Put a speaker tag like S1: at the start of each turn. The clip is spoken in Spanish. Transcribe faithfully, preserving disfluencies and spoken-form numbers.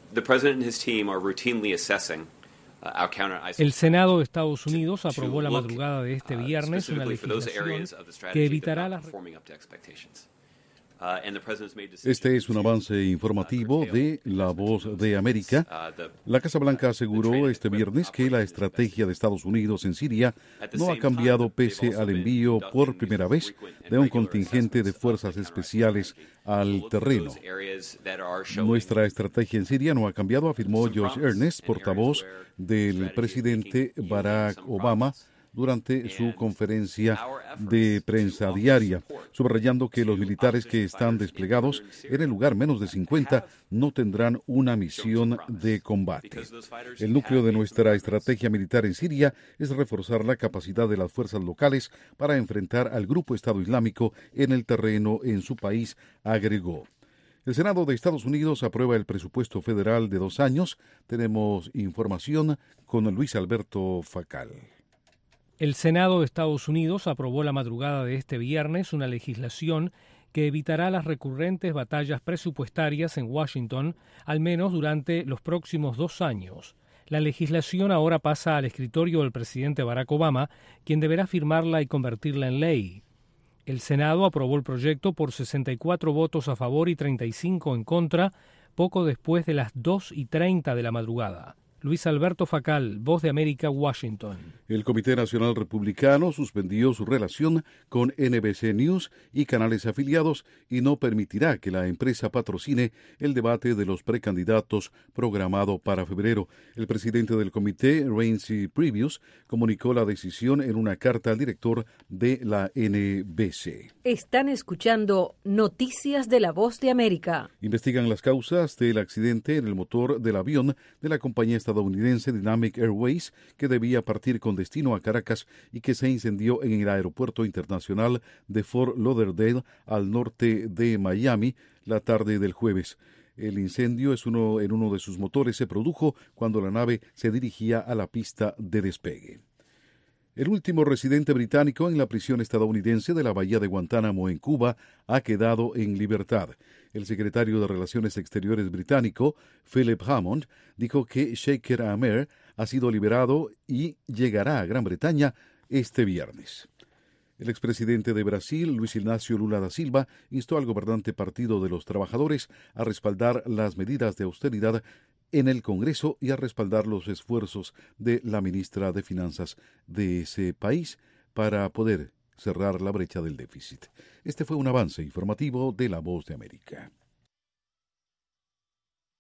S1: El Senado de Estados Unidos aprobó la madrugada de este viernes una legislación que evitará las...
S2: Este es un avance informativo de La Voz de América. La Casa Blanca aseguró este viernes que la estrategia de Estados Unidos en Siria no ha cambiado pese al envío por primera vez de un contingente de fuerzas especiales al terreno. Nuestra estrategia en Siria no ha cambiado, afirmó Josh Earnest, portavoz del presidente Barack Obama, durante su conferencia de prensa diaria, subrayando que los militares que están desplegados en el lugar menos de cincuenta no tendrán una misión de combate. El núcleo de nuestra estrategia militar en Siria es reforzar la capacidad de las fuerzas locales para enfrentar al grupo Estado Islámico en el terreno en su país, agregó. El Senado de Estados Unidos aprueba el presupuesto federal de dos años. Tenemos información con Luis Alberto Facal.
S1: El Senado de Estados Unidos aprobó la madrugada de este viernes una legislación que evitará las recurrentes batallas presupuestarias en Washington, al menos durante los próximos dos años. La legislación ahora pasa al escritorio del presidente Barack Obama, quien deberá firmarla y convertirla en ley. El Senado aprobó el proyecto por sesenta y cuatro votos a favor y treinta y cinco en contra, poco después de las dos y treinta de la madrugada. Luis Alberto Facal, Voz de América, Washington.
S2: El Comité Nacional Republicano suspendió su relación con N B C News y canales afiliados y no permitirá que la empresa patrocine el debate de los precandidatos programado para febrero. El presidente del comité, Reince Priebus, comunicó la decisión en una carta al director de la N B C.
S3: Están escuchando Noticias de la Voz de América.
S2: Investigan las causas del accidente en el motor del avión de la compañía estadounidense Dynamic Airways, que debía partir con destino a Caracas y que se incendió en el aeropuerto internacional de Fort Lauderdale, al norte de Miami, la tarde del jueves. El incendio es uno, en uno de sus motores se produjo cuando la nave se dirigía a la pista de despegue. El último residente británico en la prisión estadounidense de la bahía de Guantánamo en Cuba ha quedado en libertad. El secretario de Relaciones Exteriores británico, Philip Hammond, dijo que Sheikh Ahmed ha sido liberado y llegará a Gran Bretaña este viernes. El expresidente de Brasil, Luis Ignacio Lula da Silva, instó al gobernante Partido de los Trabajadores a respaldar las medidas de austeridad en el Congreso y a respaldar los esfuerzos de la ministra de Finanzas de ese país para poder cerrar la brecha del déficit. Este fue un avance informativo de La Voz de América.